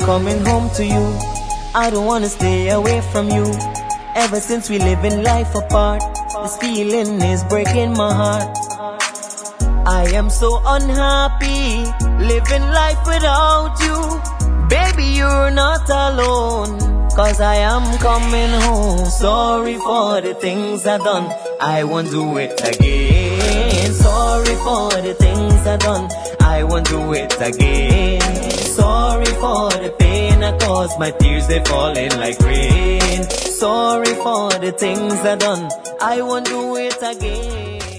coming home to you. I don't wanna stay away from you. Ever since we living life apart, this feeling is breaking my heart. I am so unhappy, living life without you. Baby, you're not alone, 'cause I am coming home. Sorry for the things I done, I won't do it again. Sorry for the things I done, I won't do it again. Sorry for the pain I caused, my tears they falling like rain. Sorry for the things I done, I won't do it again.